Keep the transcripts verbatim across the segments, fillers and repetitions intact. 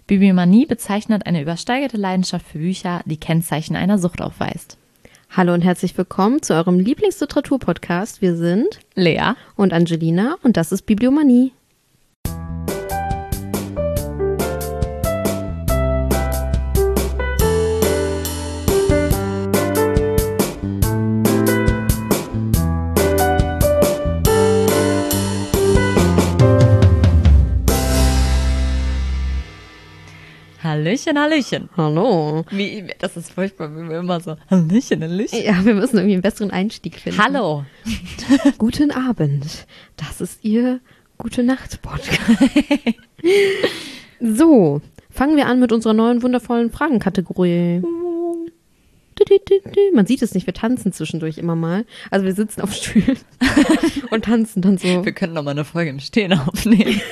Bibliomanie bezeichnet eine übersteigerte Leidenschaft für Bücher, die Kennzeichen einer Sucht aufweist. Hallo und herzlich willkommen zu eurem Lieblingsliteratur-Podcast. Wir sind Lea und Angelina und das ist Bibliomanie. Hallöchen, Hallöchen. Hallo. Wie, das ist furchtbar, wie wir immer so, Hallöchen, Hallöchen. Ja, wir müssen irgendwie einen besseren Einstieg finden. Hallo. Guten Abend. Das ist Ihr Gute-Nacht-Podcast. So, fangen wir an mit unserer neuen wundervollen Fragenkategorie. Man sieht es nicht, wir tanzen zwischendurch immer mal. Also wir sitzen auf Stühlen und tanzen dann so. Wir könnten noch mal eine Folge im Stehen aufnehmen.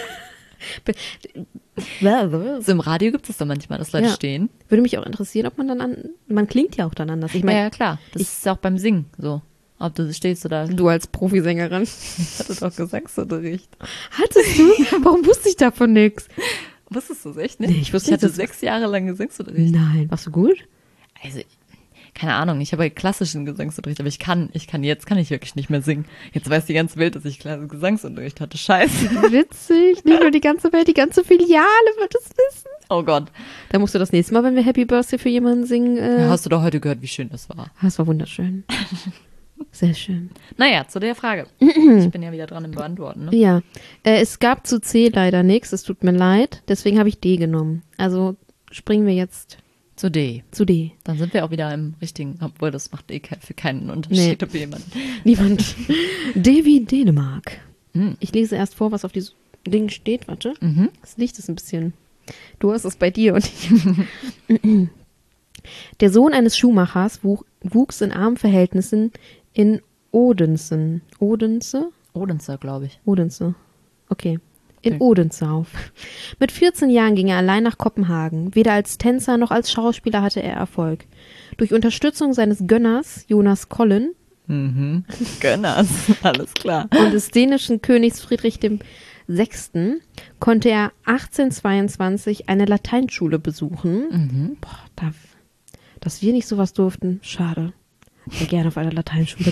So im Radio gibt es doch manchmal, dass Leute ja. stehen. Würde mich auch interessieren, ob man dann an, man klingt ja auch dann anders. Ich mein, ja, ja, klar. Das ich, ist auch beim Singen so. Ob du stehst oder... Du als Profisängerin. Ich hatte doch Gesangsunterricht. Hattest du? Warum wusste ich davon nichts? Wusstest du es echt nicht? Nee, ich wusste ich hatte nicht, sechs Jahre lang Gesangsunterricht. Nein, warst du gut? Also, keine Ahnung, ich habe halt klassischen Gesangsunterricht, aber ich kann, ich kann, jetzt kann ich wirklich nicht mehr singen. Jetzt weiß die ganze Welt, dass ich klassischen Gesangsunterricht hatte. Scheiße. Witzig. Nicht nur die ganze Welt, die ganze Filiale wird es wissen. Oh Gott. Da musst du das nächste Mal, wenn wir Happy Birthday für jemanden singen. Äh, ja, hast du doch heute gehört, wie schön das war. Das war wunderschön. Sehr schön. Naja, zu der Frage. Ich bin ja wieder dran im Beantworten. Ne? Ja, äh, es gab zu C leider nichts, es tut mir leid. Deswegen habe ich D genommen. Also springen wir jetzt zu D. Zu D. Dann sind wir auch wieder im richtigen, obwohl das macht eh für keinen Unterschied, nee. Ob jemand. Niemand. D wie Dänemark. Hm. Ich lese erst vor, was auf diesem Ding steht. Warte. Mhm. Das Licht ist ein bisschen... Du hast es bei dir und ich... Der Sohn eines Schuhmachers wuch, wuchs in armen Verhältnissen in Odense. Odense? Odense, glaube ich. Odense. Okay. In okay. Odense auf. Mit vierzehn Jahren ging er allein nach Kopenhagen. Weder als Tänzer noch als Schauspieler hatte er Erfolg. Durch Unterstützung seines Gönners, Jonas Collin, mhm. Gönners, alles klar, und des dänischen Königs Friedrich der Sechste. konnte er achtzehnhundertzweiundzwanzig eine Lateinschule besuchen. Mhm. Boah, da, dass wir nicht sowas durften, schade. Ich wäre gerne auf einer Lateinschule.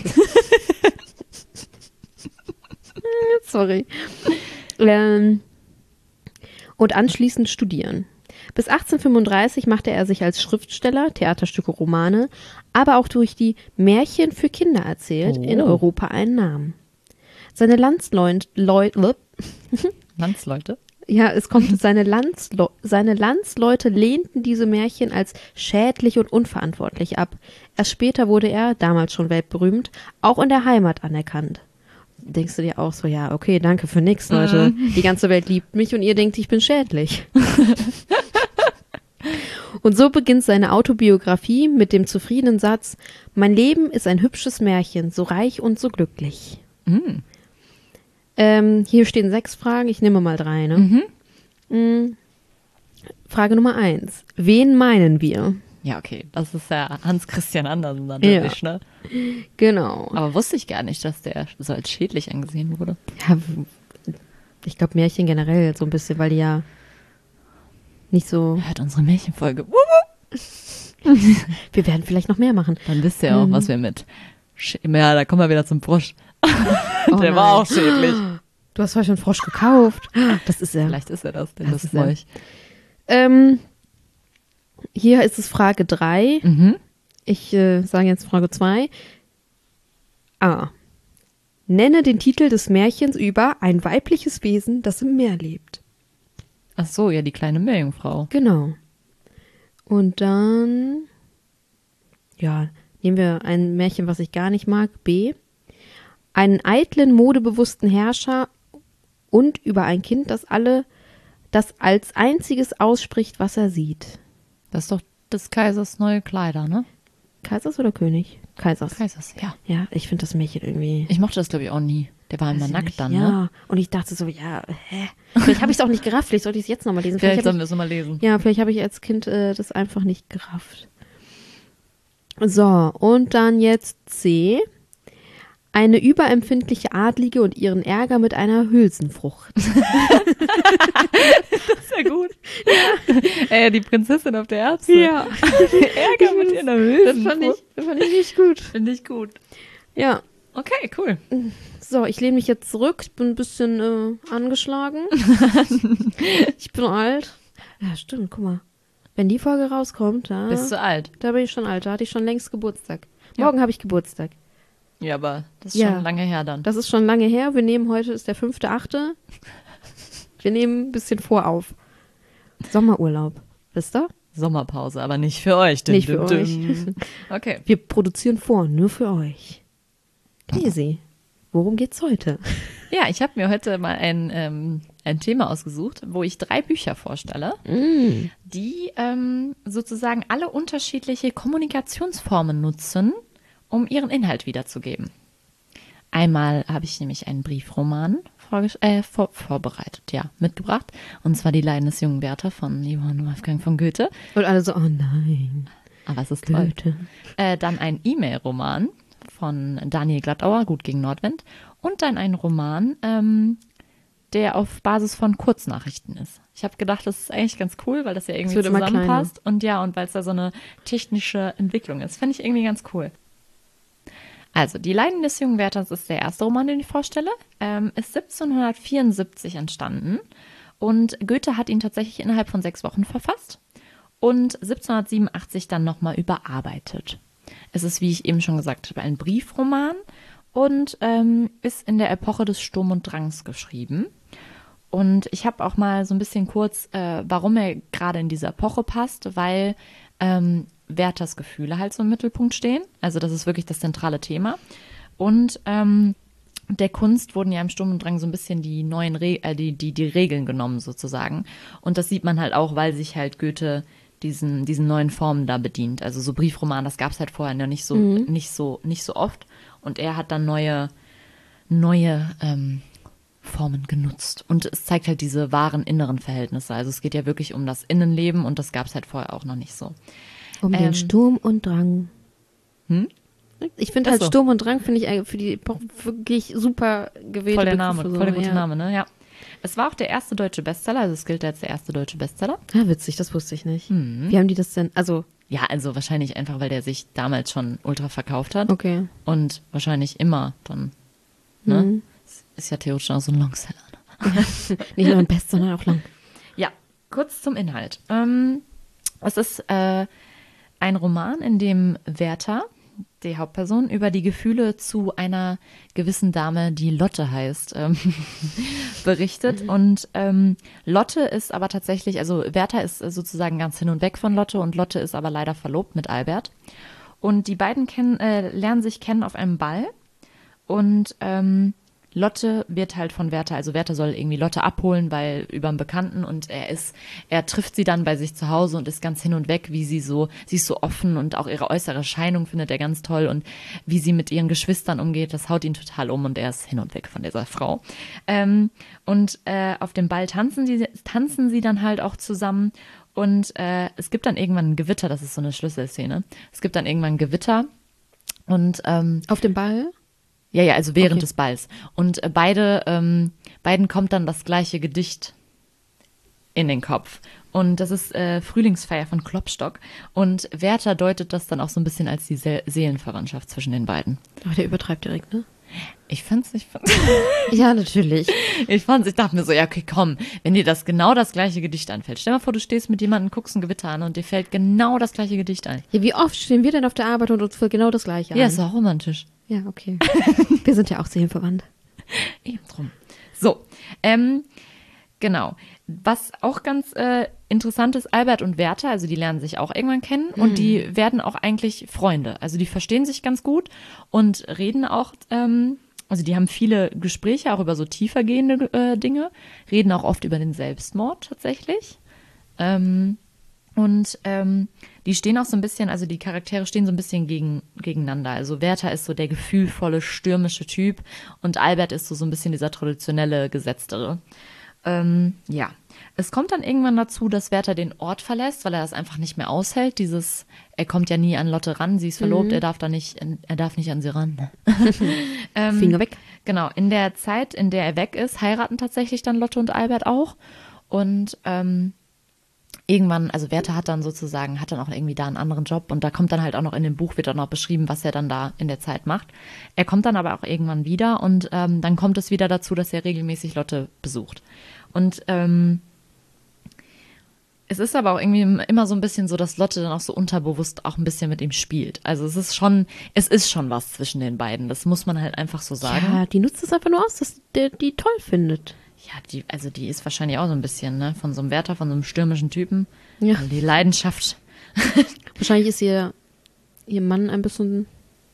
Sorry. Ähm, und anschließend studieren. Bis achtzehnhundertfünfunddreißig machte er sich als Schriftsteller, Theaterstücke, Romane, aber auch durch die Märchen für Kinder erzählt, oh. in Europa einen Namen. Seine Landsleute, Leute, Landsleute? Ja, es kommt, seine, Landsle- seine Landsleute lehnten diese Märchen als schädlich und unverantwortlich ab. Erst später wurde er, damals schon weltberühmt, auch in der Heimat anerkannt. Denkst du dir auch so, ja, okay, danke für nix, Leute. Mhm. Die ganze Welt liebt mich und ihr denkt, ich bin schädlich. Und so beginnt seine Autobiografie mit dem zufriedenen Satz: Mein Leben ist ein hübsches Märchen, so reich und so glücklich. Mhm. Ähm, hier stehen sechs Fragen, ich nehme mal drei, ne? Mhm. Mhm. Frage Nummer eins. Wen meinen wir? Ja, okay, das ist ja Hans Christian Andersen natürlich, ja. Ne? Genau. Aber wusste ich gar nicht, dass der so als schädlich angesehen wurde. Ja, ich glaube Märchen generell so ein bisschen, weil die ja nicht so... Hört unsere Märchenfolge. Wir werden vielleicht noch mehr machen. Dann wisst ihr auch, mhm. was wir mit... Sch- ja, da kommen wir wieder zum Frosch. Oh der nein. war auch schädlich. Du hast heute einen Frosch gekauft. Das ist er. Vielleicht ist er das, denn das, das ist ist euch. Ähm, hier ist es Frage drei. Mhm. Ich äh, sage jetzt Frage zwei. A. Nenne den Titel des Märchens über ein weibliches Wesen, das im Meer lebt. Ach so, ja, die kleine Meerjungfrau. Genau. Und dann, ja, nehmen wir ein Märchen, was ich gar nicht mag. B. Einen eitlen, modebewussten Herrscher und über ein Kind, das alle, das als einziges ausspricht, was er sieht. Das ist doch des Kaisers neue Kleider, ne? Kaisers oder König? Kaisers. Kaisers, ja. Ja, ich finde das Märchen irgendwie... Ich mochte das, glaube ich, auch nie. Der war immer nackt dann, ja. ne? Ja, und ich dachte so, ja, hä? Vielleicht habe ich es auch nicht gerafft, vielleicht sollte ich es jetzt nochmal lesen. Vielleicht, vielleicht sollen ich, wir es nochmal lesen. Ja, vielleicht habe ich als Kind äh, das einfach nicht gerafft. So, und dann jetzt C. Eine überempfindliche Adlige und ihren Ärger mit einer Hülsenfrucht. Das ist ja gut. Ja. äh, die Prinzessin auf der Erbse. Ja. Ärger mit ihren Hülsen. Das fand ich, das fand ich nicht gut. Finde ich gut. Ja. Okay, cool. So, ich lehne mich jetzt zurück. Ich bin ein bisschen äh, angeschlagen. Ich bin alt. Ja, stimmt, guck mal. Wenn die Folge rauskommt, da, Bist du alt? da bin ich schon alt. Da hatte ich schon längst Geburtstag. Ja. Morgen habe ich Geburtstag. Ja, aber das ist Ja. schon lange her dann. Das ist schon lange her. Wir nehmen heute, ist der fünfte achte Wir nehmen ein bisschen vorauf. Sommerurlaub. Wisst ihr? Sommerpause, aber nicht für euch. Dim, Nicht für dim, euch. dim. Okay. Wir produzieren vor, nur für euch. Crazy. Worum geht's heute? Ja, ich habe mir heute mal ein, ähm, ein Thema ausgesucht, wo ich drei Bücher vorstelle, Mm. die ähm, sozusagen alle unterschiedliche Kommunikationsformen nutzen, um ihren Inhalt wiederzugeben. Einmal habe ich nämlich einen Briefroman vorges- äh, vor vorbereitet, ja, mitgebracht. Und zwar Die Leiden des jungen Werther von Johann Wolfgang von Goethe. Und alle so, oh nein, Aber es ist toll. Goethe. Äh, dann ein E-Mail-Roman von Daniel Glattauer, Gut gegen Nordwind. Und dann ein Roman, ähm, der auf Basis von Kurznachrichten ist. Ich habe gedacht, das ist eigentlich ganz cool, weil das ja irgendwie wird immer zusammenpasst. Und ja, und weil es da so eine technische Entwicklung ist. Fände ich irgendwie ganz cool. Also, Die Leiden des jungen Werthers ist der erste Roman, den ich vorstelle. Ähm, ist siebzehnhundertvierundsiebzig entstanden. Und Goethe hat ihn tatsächlich innerhalb von sechs Wochen verfasst. Und siebzehnhundertsiebenundachtzig dann nochmal überarbeitet. Es ist, wie ich eben schon gesagt habe, ein Briefroman und ähm, ist in der Epoche des Sturm und Drangs geschrieben. Und ich habe auch mal so ein bisschen kurz, äh, warum er gerade in diese Epoche passt, weil ähm, Werthers Gefühle halt so im Mittelpunkt stehen. Also das ist wirklich das zentrale Thema. Und ähm, der Kunst wurden ja im Sturm und Drang so ein bisschen die neuen Re äh, die, die, die Regeln genommen sozusagen. Und das sieht man halt auch, weil sich halt Goethe diesen, diesen neuen Formen da bedient. Also so Briefroman, das gab es halt vorher noch nicht so, Mhm. nicht so, nicht so oft. Und er hat dann neue, neue ähm, Formen genutzt. Und es zeigt halt diese wahren inneren Verhältnisse. Also es geht ja wirklich um das Innenleben und das gab es halt vorher auch noch nicht so. Um Ähm. den Sturm und Drang. Hm? Ich finde Ach halt so. Sturm und Drang, finde ich eigentlich für die Epoche wirklich super gewählte Voll der Begriffe Name, so, voll der gute ja. Name, ne? Ja. Es war auch der erste deutsche Bestseller, also es gilt als der erste deutsche Bestseller. Ah, witzig, das wusste ich nicht. Mhm. Wie haben die das denn, also, Ja, also wahrscheinlich einfach, weil der sich damals schon ultra verkauft hat okay. und wahrscheinlich immer dann, ne? Mhm. Ist ja theoretisch auch so ein Longseller. Ne? Nicht nur ein Best, sondern auch lang. Ja, kurz zum Inhalt. Ähm, es ist äh, ein Roman, in dem Werther, die Hauptperson, über die Gefühle zu einer gewissen Dame, die Lotte heißt, ähm, berichtet. Mhm. Und ähm, Lotte ist aber tatsächlich, also Werther ist sozusagen ganz hin und weg von Lotte und Lotte ist aber leider verlobt mit Albert. Und die beiden kennen, äh, lernen sich kennen auf einem Ball und ähm, Lotte wird halt von Werther, also Werther soll irgendwie Lotte abholen, weil über einen Bekannten und er ist, er trifft sie dann bei sich zu Hause und ist ganz hin und weg, wie sie so, sie ist so offen und auch ihre äußere Erscheinung findet er ganz toll und wie sie mit ihren Geschwistern umgeht, das haut ihn total um und er ist hin und weg von dieser Frau. Ähm, und äh, auf dem Ball tanzen sie, tanzen sie dann halt auch zusammen und äh, es gibt dann irgendwann ein Gewitter, das ist so eine Schlüsselszene. Es gibt dann irgendwann ein Gewitter und ähm, Auf dem Ball? ja, ja, also während Okay. des Balls. Und äh, beide, ähm, beiden kommt dann das gleiche Gedicht in den Kopf. Und das ist äh, Frühlingsfeier von Klopstock. Und Werther deutet das dann auch so ein bisschen als die Se Seelenverwandtschaft zwischen den beiden. Ach, der übertreibt direkt, ne? Ich fand's, ich fand's, Ja, natürlich. ich fand's, ich dachte mir so, ja, okay, komm, wenn dir das genau das gleiche Gedicht einfällt. Stell dir mal vor, du stehst mit jemandem, guckst ein Gewitter an und dir fällt genau das gleiche Gedicht ein. Ja, wie oft stehen wir denn auf der Arbeit und uns fällt genau das Gleiche an? Ja, ist auch romantisch. Ja, okay. Wir sind ja auch seelenverwandt. Eben drum. So, ähm, genau. Was auch ganz äh, interessant ist, Albert und Werther, also die lernen sich auch irgendwann kennen und die werden auch eigentlich Freunde. Also die verstehen sich ganz gut und reden auch, ähm, also die haben viele Gespräche auch über so tiefergehende äh, Dinge, reden auch oft über den Selbstmord tatsächlich. Ähm, und ähm, die stehen auch so ein bisschen, also die Charaktere stehen so ein bisschen gegen, gegeneinander. Also Werther ist so der gefühlvolle, stürmische Typ und Albert ist so, so ein bisschen dieser traditionelle, gesetztere. Ähm, ja, es kommt dann irgendwann dazu, dass Werther den Ort verlässt, weil er das einfach nicht mehr aushält. Dieses, er kommt ja nie an Lotte ran, sie ist verlobt, er darf da nicht, er darf nicht an sie ran. ähm, Finger weg. Genau, in der Zeit, in der er weg ist, heiraten tatsächlich dann Lotte und Albert auch. Und ähm, irgendwann, also Werther hat dann sozusagen, hat dann auch irgendwie da einen anderen Job und da kommt dann halt auch noch in dem Buch, wird auch noch beschrieben, was er dann da in der Zeit macht. Er kommt dann aber auch irgendwann wieder und ähm, dann kommt es wieder dazu, dass er regelmäßig Lotte besucht. Und ähm, es ist aber auch irgendwie immer so ein bisschen so, dass Lotte dann auch so unterbewusst auch ein bisschen mit ihm spielt. Also es ist schon, es ist schon was zwischen den beiden. Das muss man halt einfach so sagen. Ja, die nutzt es einfach nur aus, dass der die toll findet. Ja, die, also die ist wahrscheinlich auch so ein bisschen, ne, von so einem Werther, von so einem stürmischen Typen. Ja. Also die Leidenschaft. Wahrscheinlich ist ihr, ihr Mann ein bisschen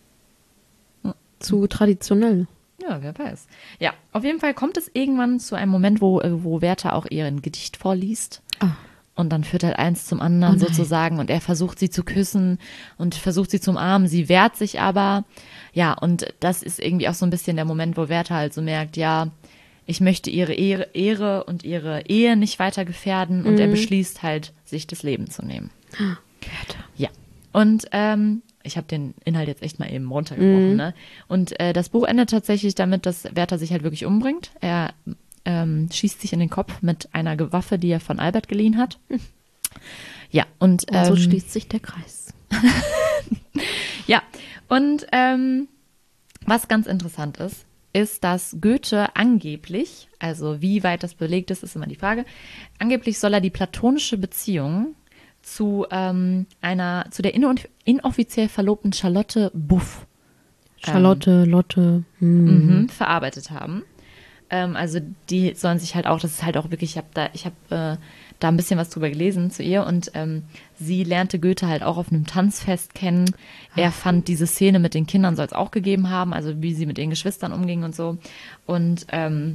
zu traditionell. Ja, wer weiß. Ja, auf jeden Fall kommt es irgendwann zu einem Moment, wo, wo Werther auch ihr ein Gedicht vorliest. Ah. Und dann führt halt eins zum anderen Oh nein. sozusagen und er versucht sie zu küssen und versucht sie zu umarmen. Sie wehrt sich aber. Ja, und das ist irgendwie auch so ein bisschen der Moment, wo Werther halt so merkt, ja, ich möchte ihre Ehre, Ehre und ihre Ehe nicht weiter gefährden und Mhm. er beschließt halt, sich das Leben zu nehmen. Werther. Ja, und ähm, ich habe den Inhalt jetzt echt mal eben runtergebrochen. Mhm. Ne? Und äh, das Buch endet tatsächlich damit, dass Werther sich halt wirklich umbringt. Er ähm, schießt sich in den Kopf mit einer Ge- Waffe, die er von Albert geliehen hat. Ja, und, Und so ähm, schließt sich der Kreis. ja, und ähm, was ganz interessant ist, ist, dass Goethe angeblich, also wie weit das belegt ist, ist immer die Frage, angeblich soll er die platonische Beziehung zu ähm, einer, zu der ino- inoffiziell verlobten Charlotte Buff Charlotte, Lotte. Hm. mhm, verarbeitet haben. Ähm, also die sollen sich halt auch, das ist halt auch wirklich, ich habe da, ich habe äh, da ein bisschen was drüber gelesen zu ihr und ähm, sie lernte Goethe halt auch auf einem Tanzfest kennen. Er fand diese Szene mit den Kindern soll es auch gegeben haben, also wie sie mit ihren Geschwistern umging und so. Und ähm,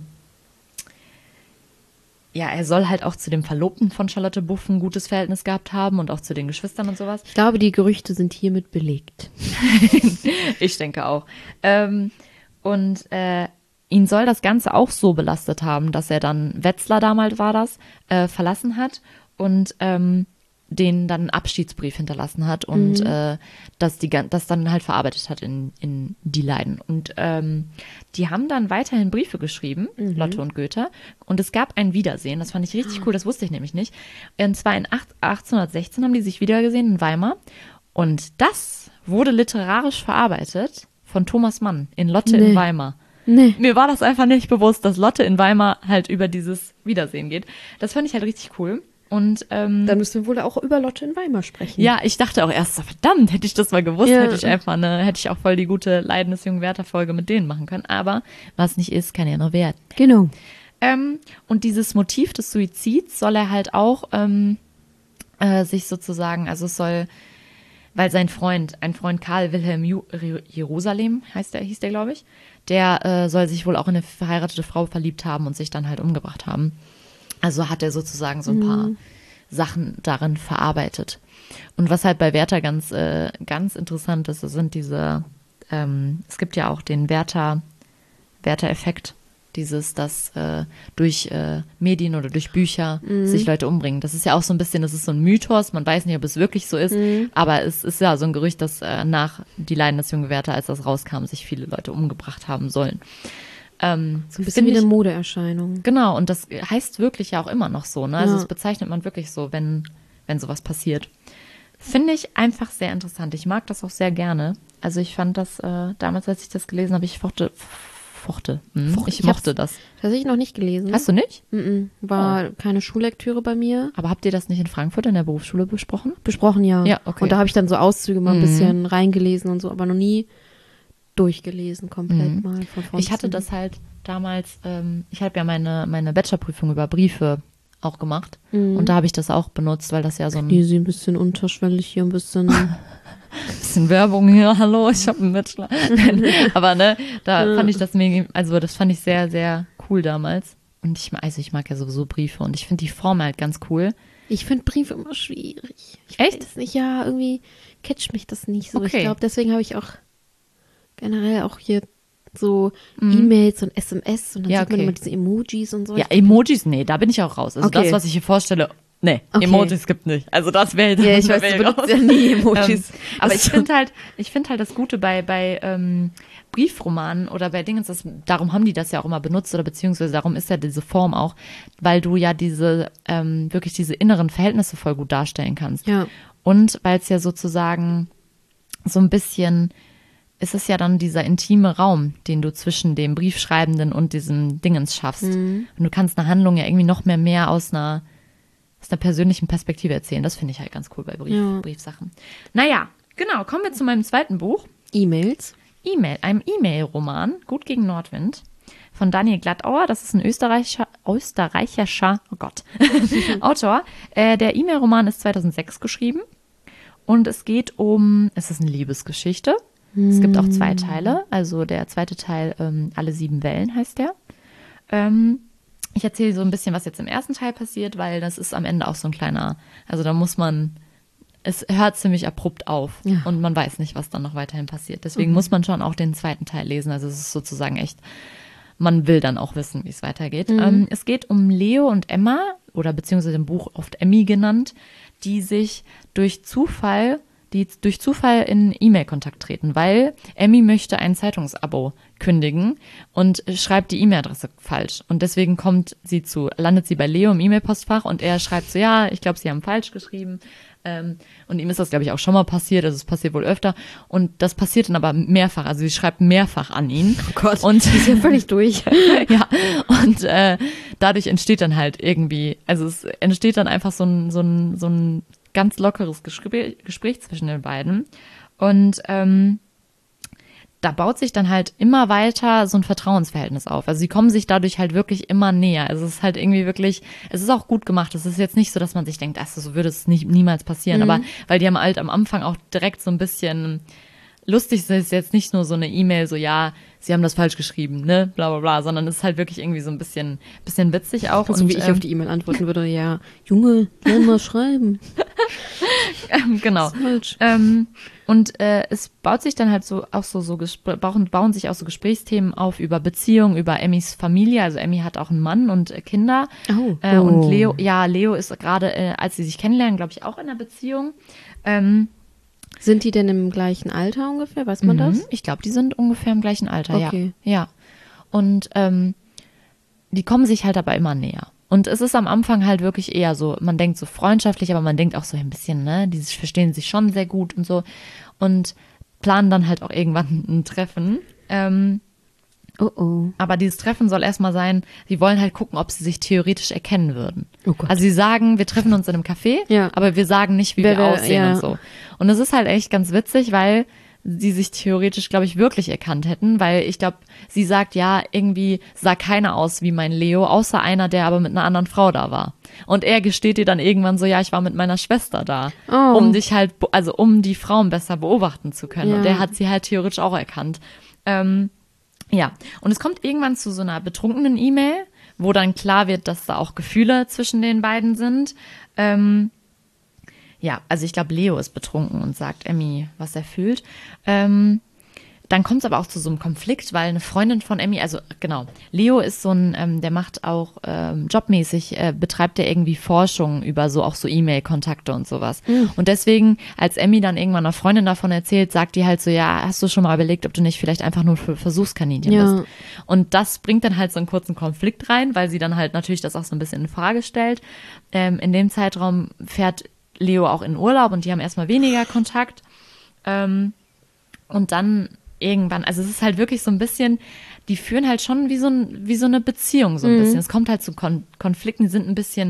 ja, er soll halt auch zu dem Verlobten von Charlotte Buff ein gutes Verhältnis gehabt haben und auch zu den Geschwistern und sowas. Ich glaube, die Gerüchte sind hiermit belegt. Ich denke auch. Ähm, und äh, ihn soll das Ganze auch so belastet haben, dass er dann, Wetzlar damals war das, äh, verlassen hat und ähm, den dann einen Abschiedsbrief hinterlassen hat und äh, das, die, gan- das dann halt verarbeitet hat in, in die Leiden. Und ähm, die haben dann weiterhin Briefe geschrieben, Lotte und Goethe. Und es gab ein Wiedersehen, das fand ich richtig cool, das wusste ich nämlich nicht. Und zwar in acht- achtzehnhundertsechzehn haben die sich wiedergesehen in Weimar. Und das wurde literarisch verarbeitet von Thomas Mann in Lotte Nee. in Weimar. Nee. Mir war das einfach nicht bewusst, dass Lotte in Weimar halt über dieses Wiedersehen geht. Das fand ich halt richtig cool. Und ähm, Dann müssen wir wohl auch über Lotte in Weimar sprechen. ja, ich dachte auch erst, so, verdammt, hätte ich das mal gewusst, Ja. hätte ich einfach eine, hätte ich auch voll die gute Leiden des jungen Werther-Folge mit denen machen können. Aber was nicht ist, kann ja nur werden. Genau. Ähm, und dieses Motiv des Suizids soll er halt auch ähm, äh, sich sozusagen, also es soll, weil sein Freund, ein Freund Karl Wilhelm Ju Re- Jerusalem, heißt der, hieß der, glaube ich, der äh, soll sich wohl auch in eine verheiratete Frau verliebt haben und sich dann halt umgebracht haben. Also hat er sozusagen so ein paar Sachen darin verarbeitet. Und was halt bei Werther ganz, äh, ganz interessant ist, das sind diese, ähm, es gibt ja auch den Werther, Werther-Effekt, dieses, dass äh, durch äh, Medien oder durch Bücher sich Leute umbringen. Das ist ja auch so ein bisschen, das ist so ein Mythos, man weiß nicht, ob es wirklich so ist, aber es ist ja so ein Gerücht, dass äh, nach Die Leiden des jungen Werther, als das rauskam, sich viele Leute umgebracht haben sollen. Ähm, So ein bisschen find wie eine ich- Modeerscheinung. Genau, und das heißt wirklich ja auch immer noch so, ne? Also Ja. das bezeichnet man wirklich so, wenn, wenn sowas passiert. Finde ich einfach sehr interessant. Ich mag das auch sehr gerne. Also ich fand das, äh, damals, als ich das gelesen habe, ich fochte, fochte. Hm? Fochte. Ich Ich mochte hab's- das. Tatsächlich noch nicht gelesen. Hast du nicht? Mm-mm. War keine Schullektüre bei mir. Aber habt ihr das nicht in Frankfurt in der Berufsschule besprochen? Besprochen, ja. Ja, okay. Und da habe ich dann so Auszüge mal ein Mhm. bisschen reingelesen und so, aber noch nie durchgelesen komplett Mhm. mal von vorn Ich hatte bis das halt damals, ähm, ich habe ja meine, meine Bachelorprüfung über Briefe auch gemacht. Mhm. Und da habe ich das auch benutzt, weil das ja so ein hinten. Die sind ein bisschen unterschwellig hier, ein bisschen. bisschen Werbung hier, hallo, ich habe einen Bachelor. Nein, aber ne, da fand ich das mega, also das fand ich sehr, sehr cool damals. Und ich, ma- also ich mag ja sowieso Briefe und ich finde die Form halt ganz cool. Ich finde Briefe immer schwierig. Ich Echt? weiß nicht, ja, irgendwie catcht mich das nicht so. Okay. Ich glaube, deswegen habe ich auch generell auch hier so Mhm. E-Mails und S M S und dann Ja, sieht man okay. immer diese Emojis und so. Ja, Ich- Emojis, nee, da bin ich auch raus. Also Okay. das, was ich hier vorstelle, Nee, Okay. Emojis gibt nicht. Also das wäre Ja, ich weiß, du benutzt ja nie Emojis. Ähm, aber ich Also- finde halt, ich finde halt das Gute bei, bei ähm, Briefromanen oder bei Dingen, das, darum haben die das ja auch immer benutzt oder beziehungsweise darum ist ja diese Form auch, weil du ja diese, ähm, wirklich diese inneren Verhältnisse voll gut darstellen kannst. Ja. Und weil es ja sozusagen so ein bisschen, ist es ja dann dieser intime Raum, den du zwischen dem Briefschreibenden und diesem Dingens schaffst. Und du kannst eine Handlung ja irgendwie noch mehr mehr aus einer aus einer persönlichen Perspektive erzählen. Das finde ich halt ganz cool bei Brief, Ja. Briefsachen. Naja, genau, kommen wir zu meinem zweiten Buch. E-Mails. E-Mail, einem E-Mail-Roman, Gut gegen Nordwind, von Daniel Glattauer. Das ist ein österreichischer, österreichischer, oh Gott, Autor. Äh, der E-Mail-Roman ist zweitausendsechs geschrieben und es geht um, es ist eine Liebesgeschichte. Es gibt auch zwei Teile, also der zweite Teil, ähm, Alle sieben Wellen heißt der. Ähm, ich erzähle so ein bisschen, was jetzt im ersten Teil passiert, weil das ist am Ende auch so ein kleiner, also da muss man, es hört ziemlich abrupt auf Ja. und man weiß nicht, was dann noch weiterhin passiert. Deswegen muss man schon auch den zweiten Teil lesen. Also es ist sozusagen echt, man will dann auch wissen, wie es weitergeht. Ähm, es geht um Leo und Emma, oder beziehungsweise im Buch oft Emmy genannt, die sich durch Zufall, die durch Zufall in E-Mail-Kontakt treten, weil Emmy möchte ein Zeitungsabo kündigen und schreibt die E-Mail-Adresse falsch. Und deswegen kommt sie zu, landet sie bei Leo im E-Mail-Postfach und er schreibt so, ja, ich glaube, sie haben falsch geschrieben. Ähm, und ihm ist das, glaube ich, auch schon mal passiert, also es passiert wohl öfter. Und das passiert dann aber mehrfach, also sie schreibt mehrfach an ihn. Oh Gott, und die ist ja völlig durch. ja, und äh, dadurch entsteht dann halt irgendwie, also es entsteht dann einfach so ein, so ein, so ein ganz lockeres Gespräch, Gespräch zwischen den beiden. Und ähm, da baut sich dann halt immer weiter so ein Vertrauensverhältnis auf. Also sie kommen sich dadurch halt wirklich immer näher. Also es ist halt irgendwie wirklich, es ist auch gut gemacht. Es ist jetzt nicht so, dass man sich denkt, ach, so würde es nicht, niemals passieren. Mhm. Aber weil die haben halt am Anfang auch direkt so ein bisschen, lustig ist es jetzt nicht nur so eine E-Mail, so ja, sie haben das falsch geschrieben, ne, bla bla bla, sondern es ist halt wirklich irgendwie so ein bisschen, bisschen witzig auch. So und, wie ich ähm, auf die E-Mail antworten würde, ja, Junge, lern mal schreiben. ähm, genau. Falsch. Ähm, und äh, es baut sich dann halt so auch so, so Gespr- bauen, bauen sich auch so Gesprächsthemen auf über Beziehungen, über Emmys Familie. Also Emmy hat auch einen Mann und äh, Kinder. Oh. Äh, Oh. Und Leo, ja, Leo ist gerade, äh, als sie sich kennenlernen, glaube ich, auch in einer Beziehung. Ähm, Sind die denn im gleichen Alter ungefähr? Weiß man mhm, das? Ich glaube, die sind ungefähr im gleichen Alter, Okay. ja. Ja. Und ähm, die kommen sich halt aber immer näher. Und es ist am Anfang halt wirklich eher so, man denkt so freundschaftlich, aber man denkt auch so ein bisschen, ne, die verstehen sich schon sehr gut und so. Und planen dann halt auch irgendwann ein Treffen. Ähm, Oh oh. aber dieses Treffen soll erstmal sein, sie wollen halt gucken, ob sie sich theoretisch erkennen würden. Oh Gott. Also sie sagen, wir treffen uns in einem Café, Ja. aber wir sagen nicht, wie Wer wir wir- aussehen ja. und so. Und das ist halt echt ganz witzig, weil sie sich theoretisch, glaube ich, wirklich erkannt hätten, weil ich glaube, sie sagt, ja, irgendwie sah keiner aus wie mein Leo, außer einer, der aber mit einer anderen Frau da war. Und er gesteht ihr dann irgendwann so, ja, ich war mit meiner Schwester da, Oh. um dich halt, be- also um die Frauen besser beobachten zu können. Ja. Und der hat sie halt theoretisch auch erkannt. Ähm, ja, und es kommt irgendwann zu so einer betrunkenen E-Mail, wo dann klar wird, dass da auch Gefühle zwischen den beiden sind. Ähm, ja, also ich glaube, Leo ist betrunken und sagt Emmy, was er fühlt. Ähm, dann kommt es aber auch zu so einem Konflikt, weil eine Freundin von Emmy, also genau, Leo ist so ein, ähm, der macht auch ähm, jobmäßig, äh, betreibt er irgendwie Forschung über so auch so E-Mail-Kontakte und sowas. Und deswegen, als Emmy dann irgendwann einer Freundin davon erzählt, sagt die halt so, ja, hast du schon mal überlegt, ob du nicht vielleicht einfach nur für Versuchskaninchen Ja. bist? Und das bringt dann halt so einen kurzen Konflikt rein, weil sie dann halt natürlich das auch so ein bisschen in Frage stellt. Ähm, in dem Zeitraum fährt Leo auch in Urlaub und die haben erstmal weniger Kontakt. Ähm, und dann irgendwann, also es ist halt wirklich so ein bisschen, die führen halt schon wie so, ein, wie so eine Beziehung so ein bisschen. Es kommt halt zu Kon- Konflikten, die sind ein bisschen,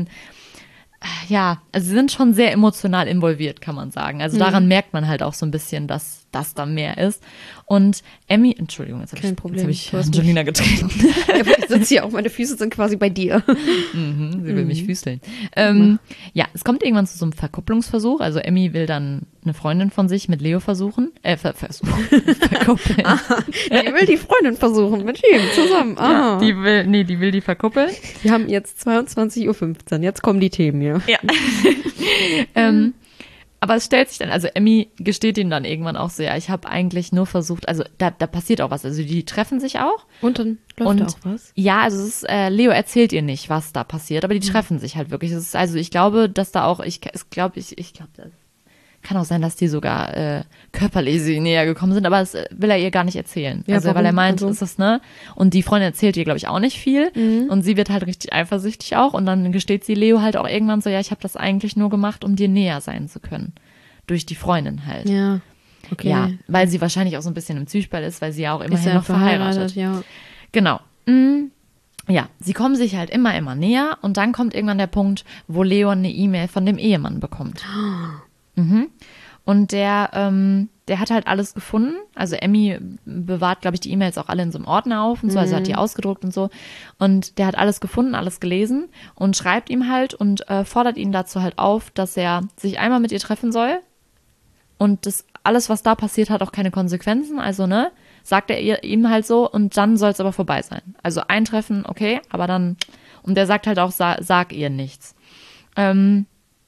äh, ja, also sie sind schon sehr emotional involviert, kann man sagen. Also daran merkt man halt auch so ein bisschen, dass das da mehr ist. Und Emmy, Entschuldigung, jetzt habe Kein ich, Problem, jetzt hab ich du hast Angelina getreten. Ich sitze hier auch, meine Füße sind quasi bei dir. Mhm, sie will mich füßeln. Ähm, ja, es kommt irgendwann zu so einem Verkupplungsversuch. Also Emmy will dann eine Freundin von sich mit Leo versuchen. Äh, ver versuchen. verkuppeln. Die will die Freundin versuchen, mit ihm zusammen. Ja, Aha. die will, nee, die will die verkuppeln. Wir haben jetzt zweiundzwanzig Uhr fünfzehn, jetzt kommen die Themen hier. Ja. ähm, aber es stellt sich dann, also Emmy gesteht ihm dann irgendwann auch so, ja, ich habe eigentlich nur versucht, also da, da passiert auch was, also die treffen sich auch. Und dann läuft Und da auch was? Ja, also es ist, äh, Leo erzählt ihr nicht, was da passiert, aber die Mhm. treffen sich halt wirklich. Es ist, also ich glaube, dass da auch, ich glaube, ich, ich glaube, kann auch sein, dass die sogar äh, körperlich sie näher gekommen sind, aber das will er ihr gar nicht erzählen. Ja, also, weil warum? er meint, Also- ist es, ne? Und die Freundin erzählt ihr, glaube ich, auch nicht viel. Mhm. Und sie wird halt richtig eifersüchtig auch. Und dann gesteht sie Leo halt auch irgendwann so, ja, ich habe das eigentlich nur gemacht, um dir näher sein zu können. Durch die Freundin halt. Ja, okay. Ja, weil sie wahrscheinlich auch so ein bisschen im Zwiespalt ist, weil sie ja auch immerhin Ist ja noch verheiratet. ja. Genau. Mm, Ja, sie kommen sich halt immer, immer näher und dann kommt irgendwann der Punkt, wo Leon eine E-Mail von dem Ehemann bekommt. Mhm. Und der, ähm, der hat halt alles gefunden. Also Emmy bewahrt, glaube ich, die E-Mails auch alle in so einem Ordner auf und so, also hat die ausgedruckt und so. Und der hat alles gefunden, alles gelesen und schreibt ihm halt und äh, fordert ihn dazu halt auf, dass er sich einmal mit ihr treffen soll. Und das alles, was da passiert, hat auch keine Konsequenzen. Also, ne, sagt er ihr, ihm halt so und dann soll es aber vorbei sein. Also eintreffen, okay, aber dann, und der sagt halt auch, sa- sag ihr nichts. Ähm,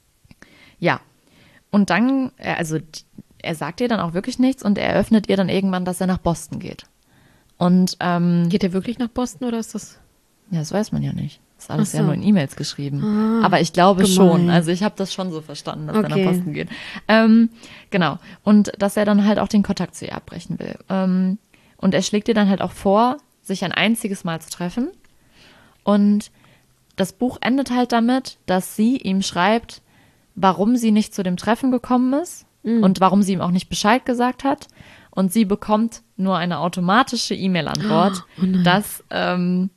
ja, und dann, äh, also er sagt ihr dann auch wirklich nichts und er eröffnet ihr dann irgendwann, dass er nach Boston geht. Und, ähm, Geht er wirklich nach Boston oder ist das? ja, das weiß man ja nicht. Das ist alles Ach so. ja nur in E-Mails geschrieben. Ah, Aber ich glaube gemein. schon. Also ich habe das schon so verstanden, dass er Okay. nach Boston geht. Ähm, genau. Und dass er dann halt auch den Kontakt zu ihr abbrechen will. Ähm, und er schlägt ihr dann halt auch vor, sich ein einziges Mal zu treffen. Und das Buch endet halt damit, dass sie ihm schreibt, warum sie nicht zu dem Treffen gekommen ist und warum sie ihm auch nicht Bescheid gesagt hat. Und sie bekommt nur eine automatische E-Mail-Antwort, Oh nein. dass, ähm,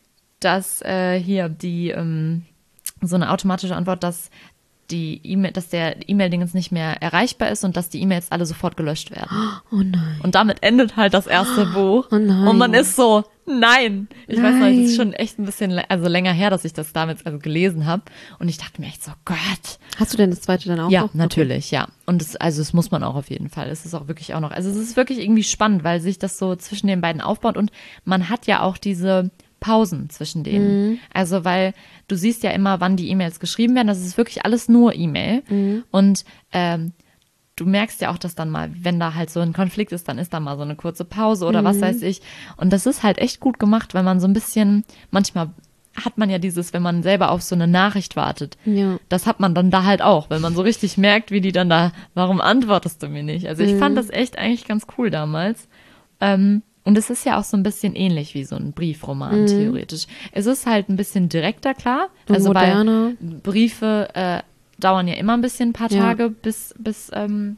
dass äh, hier die, ähm, so eine automatische Antwort, dass die E-Mail, dass der E-Mail-Dingens nicht mehr erreichbar ist und dass die E-Mails alle sofort gelöscht werden. Oh nein. Und damit endet halt das erste Buch. Oh nein. Und man ist so, nein. Ich weiß noch, Nein. das ist schon echt ein bisschen, lä- also länger her, dass ich das damals also gelesen habe. Und ich dachte mir echt so, Gott. Hast du denn das zweite dann auch Ja, noch? natürlich, ja. Und es, also es muss man auch auf jeden Fall. Es ist auch wirklich auch noch, also es ist wirklich irgendwie spannend, weil sich das so zwischen den beiden aufbaut und man hat ja auch diese Pausen zwischen denen. Also weil du siehst ja immer, wann die E-Mails geschrieben werden. Das ist wirklich alles nur E-Mail. Und ähm, du merkst ja auch, dass dann mal, wenn da halt so ein Konflikt ist, dann ist da mal so eine kurze Pause oder was weiß ich. Und das ist halt echt gut gemacht, weil man so ein bisschen, manchmal hat man ja dieses, wenn man selber auf so eine Nachricht wartet. Ja. Das hat man dann da halt auch, wenn man so richtig merkt, wie die dann da, warum antwortest du mir nicht? Also ich fand das echt eigentlich ganz cool damals. Ähm, und es ist ja auch so ein bisschen ähnlich wie so ein Briefroman, theoretisch. Es ist halt ein bisschen direkter, klar. Und Also moderner. weil Briefe äh, dauern ja immer ein bisschen, ein paar Ja. Tage, bis, bis ähm,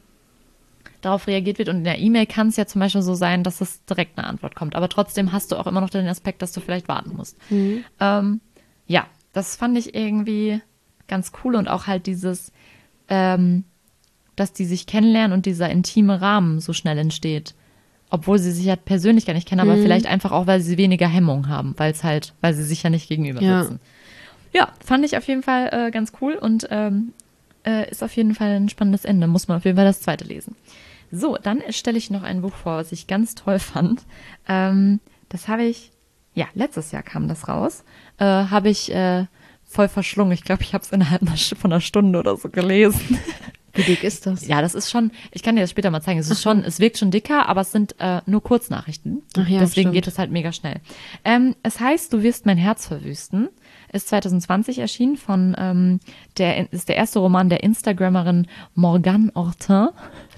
darauf reagiert wird. Und in der E-Mail kann es ja zum Beispiel so sein, dass es direkt eine Antwort kommt. Aber trotzdem hast du auch immer noch den Aspekt, dass du vielleicht warten musst. Ähm, ja, das fand ich irgendwie ganz cool und auch halt dieses, ähm, dass die sich kennenlernen und dieser intime Rahmen so schnell entsteht. Obwohl sie sich ja persönlich gar nicht kennen, aber vielleicht einfach auch, weil sie weniger Hemmung haben, weil es halt, weil sie sich ja nicht gegenüber Ja. sitzen. Ja, fand ich auf jeden Fall äh, ganz cool und ähm, äh, ist auf jeden Fall ein spannendes Ende. Muss man auf jeden Fall das zweite lesen. So, dann stelle ich noch ein Buch vor, was ich ganz toll fand. Ähm, das habe ich, ja, letztes Jahr kam das raus. Äh, habe ich äh, voll verschlungen. Ich glaube, ich habe es innerhalb einer, Sch- von einer Stunde oder so gelesen. Wie dick ist das? Ja, das ist schon, ich kann dir das später mal zeigen. Es ist schon, es wirkt schon dicker, aber es sind äh, nur Kurznachrichten. Ach ja, Deswegen stimmt. geht es halt mega schnell. Ähm, es heißt, Du wirst mein Herz verwüsten. Ist zwanzig zwanzig erschienen von, ähm, der ist der erste Roman der Instagrammerin Morgane Hortin.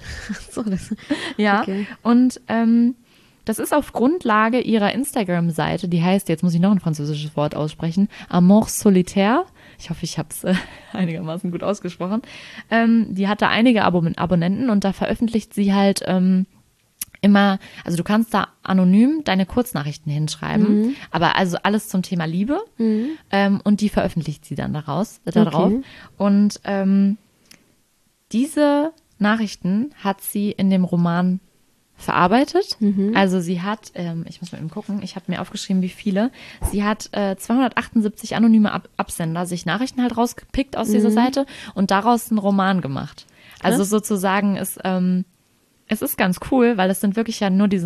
So, das, Ja, Okay. und ähm, das ist auf Grundlage ihrer Instagram-Seite, die heißt, jetzt muss ich noch ein französisches Wort aussprechen, Amour Solitaire. Ich hoffe, ich habe es äh, einigermaßen gut ausgesprochen. Ähm, die hat da einige Abon Abonnenten und da veröffentlicht sie halt ähm, immer, also du kannst da anonym deine Kurznachrichten hinschreiben, aber also alles zum Thema Liebe ähm, und die veröffentlicht sie dann daraus, äh, darauf. Okay. Und ähm, diese Nachrichten hat sie in dem Roman verarbeitet. Also sie hat, ähm, ich muss mal eben gucken, ich habe mir aufgeschrieben, wie viele. Sie hat äh, zweihundertachtundsiebzig anonyme Ab Absender sich Nachrichten halt rausgepickt aus dieser Seite und daraus einen Roman gemacht. Also Krass. sozusagen ist, ähm, es ist ganz cool, weil es sind wirklich ja nur diese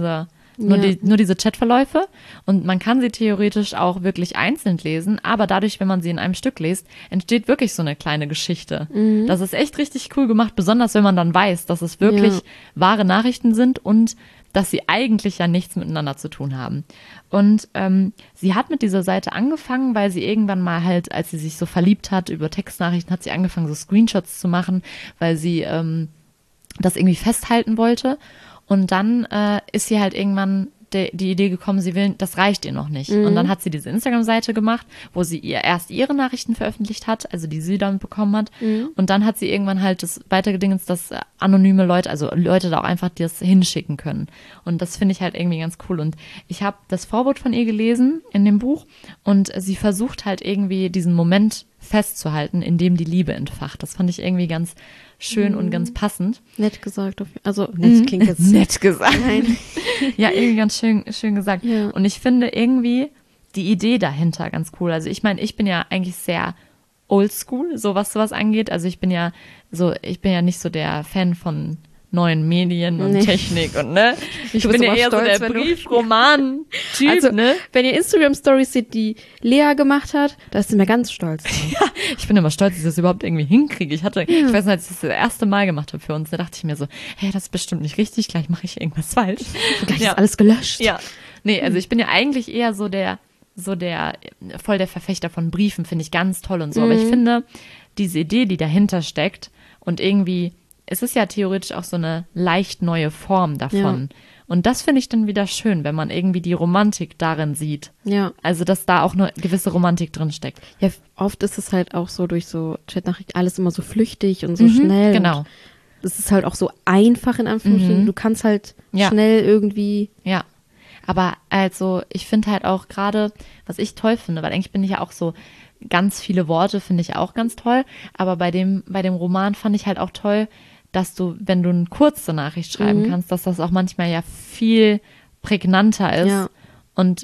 Nur, Ja. die, nur diese Chatverläufe und man kann sie theoretisch auch wirklich einzeln lesen, aber dadurch, wenn man sie in einem Stück liest, entsteht wirklich so eine kleine Geschichte. Mhm. Das ist echt richtig cool gemacht, besonders wenn man dann weiß, dass es wirklich Ja. wahre Nachrichten sind und dass sie eigentlich ja nichts miteinander zu tun haben. Und ähm, sie hat mit dieser Seite angefangen, weil sie irgendwann mal halt, als sie sich so verliebt hat über Textnachrichten, hat sie angefangen, so Screenshots zu machen, weil sie ähm, das irgendwie festhalten wollte. Und dann äh, ist sie halt irgendwann de, die Idee gekommen, sie will, das reicht ihr noch nicht. Mhm. Und dann hat sie diese Instagram-Seite gemacht, wo sie ihr erst ihre Nachrichten veröffentlicht hat, also die sie dann bekommen hat. Mhm. Und dann hat sie irgendwann halt das weitergedingens, dass äh, anonyme Leute, also Leute da auch einfach das hinschicken können. Und das finde ich halt irgendwie ganz cool. Und ich habe das Vorwort von ihr gelesen in dem Buch und sie versucht halt irgendwie diesen Moment festzuhalten, in dem die Liebe entfacht. Das fand ich irgendwie ganz schön Mhm. und ganz passend. Nett gesagt. Auf, also, nett klingt jetzt. Nett gesagt. Nein. Ja, irgendwie ganz schön, schön gesagt. Ja. Und ich finde irgendwie die Idee dahinter ganz cool. Also ich meine, ich bin ja eigentlich sehr oldschool, so was sowas angeht. Also ich bin ja so, ich bin ja nicht so der Fan von neuen Medien und Nee. Technik und ne. Ich Du bist bin ja aber eher so stolz, der wenn du- Briefroman-Typ, Also, ne. wenn ihr Instagram-Stories seht, die Lea gemacht hat, da ist sie mir ganz stolz. Ich bin immer stolz, dass ich das überhaupt irgendwie hinkriege. Ich hatte, ich weiß nicht, als ich das das erste Mal gemacht habe für uns, da dachte ich mir so, hey, das ist bestimmt nicht richtig, gleich mache ich irgendwas falsch. Gleich Ja. ist alles gelöscht. Ja. Nee, also ich bin ja eigentlich eher so der, so der, voll der Verfechter von Briefen, finde ich ganz toll und so. Aber ich finde, diese Idee, die dahinter steckt und irgendwie, es ist ja theoretisch auch so eine leicht neue Form davon. Und das finde ich dann wieder schön, wenn man irgendwie die Romantik darin sieht. Ja. Also, dass da auch eine gewisse Romantik drin steckt. Ja, oft ist es halt auch so durch so Chatnachrichten alles immer so flüchtig und so schnell. Genau. Und es ist halt auch so einfach in Anführungsstrichen. Mhm. Du kannst halt Ja. schnell irgendwie. Ja, aber also ich finde halt auch gerade, was ich toll finde, weil eigentlich bin ich ja auch so, ganz viele Worte finde ich auch ganz toll, aber bei dem, bei dem Roman fand ich halt auch toll, dass du, wenn du eine kurze Nachricht schreiben Mhm. kannst, dass das auch manchmal ja viel prägnanter ist Ja. und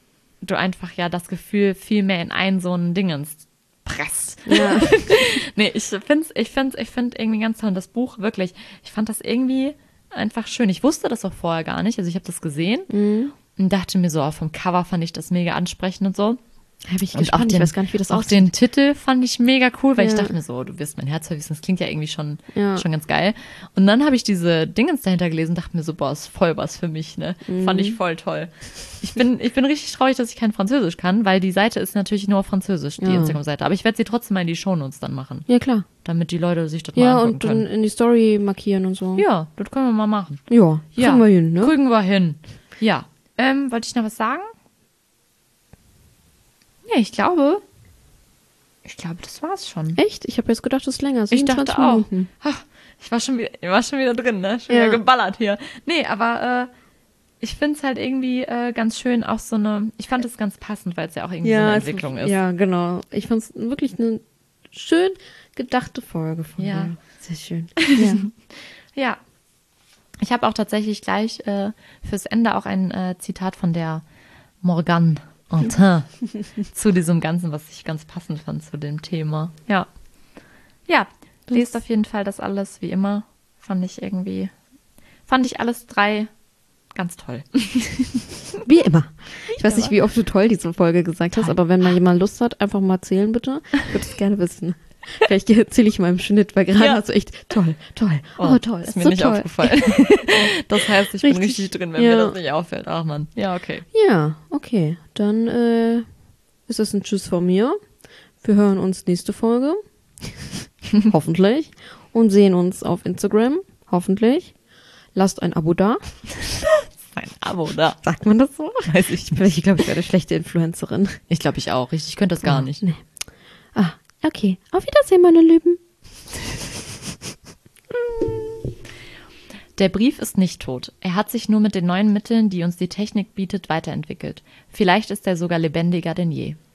du einfach ja das Gefühl viel mehr in einen so ein Dingens presst. Ja. Nee, ich finde ich find's, ich find irgendwie ganz toll. Und das Buch, wirklich, ich fand das irgendwie einfach schön. Ich wusste das auch vorher gar nicht. Also ich habe das gesehen Mhm. und dachte mir so, oh, vom Cover fand ich das mega ansprechend und so. Habe ich Und gespannt. auch den, ich weiß gar nicht, wie das auch aussieht. den Titel fand ich mega cool, weil ich Ja. dachte mir so, du wirst mein Herz verwiesen. Das klingt ja irgendwie schon, Ja. schon ganz geil. Und dann habe ich diese Dingens dahinter gelesen und dachte mir so, boah, ist voll was für mich, ne? Fand ich voll toll. Ich bin, ich bin richtig traurig, dass ich kein Französisch kann, weil die Seite ist natürlich nur auf Französisch, die Ja. Instagram-Seite. Aber ich werde sie trotzdem mal in die Shownotes dann machen, Ja, klar. damit die Leute sich das mal Ja, angucken und dann können. in die Story markieren und so. Ja, das können wir mal machen. Ja, Ja. kriegen wir hin, ne? Kriegen wir hin. Ja. Ähm, wollte ich noch was sagen? Nee, ich glaube, ich glaube, das war's schon. Echt? Ich habe jetzt gedacht, das ist länger. Ich siebenundzwanzig dachte auch. Minuten. Ha, ich war schon wieder, ich war schon wieder drin, ne? Schon Ja. wieder geballert hier. Nee, aber äh, ich finde es halt irgendwie äh, ganz schön, auch so eine, ich fand es ganz passend, weil es ja auch irgendwie so eine es- Entwicklung ist. Ja, genau. Ich fand es wirklich eine schön gedachte Folge von Ja. dir. Sehr schön. Ja. Ja. Ich habe auch tatsächlich gleich äh, fürs Ende auch ein äh, Zitat von der Morgane Antin zu diesem Ganzen, was ich ganz passend fand zu dem Thema. Ja. Ja, lest auf jeden Fall das alles, wie immer. Fand ich irgendwie, fand ich alles drei ganz toll. Wie immer. Ich weiß nicht, wie oft du toll diese Folge gesagt hast, Toll. aber wenn mal jemand Lust hat, einfach mal zählen bitte. Ich würde es gerne wissen. Vielleicht erzähle ich mal im Schnitt, weil gerade Ja. hast du echt toll, toll, oh, toll, ist ist mir so nicht toll. aufgefallen. Das heißt, ich bin Richtig. richtig drin, wenn Ja. mir das nicht auffällt. Ach man. Ja, okay. Ja, okay. Dann äh, ist das ein Tschüss von mir. Wir hören uns nächste Folge. Hoffentlich. Und sehen uns auf Instagram. Hoffentlich. Lasst ein Abo da. Ein Abo da. Sagt man das so? Weiß ich nicht. Ich glaube, ich werde schlechte Influencerin. Ich glaube, ich auch. Ich, ich könnte das gar nicht. Nee. Ah, okay. Auf Wiedersehen, meine Lieben. Der Brief ist nicht tot. Er hat sich nur mit den neuen Mitteln, die uns die Technik bietet, weiterentwickelt. Vielleicht ist er sogar lebendiger denn je.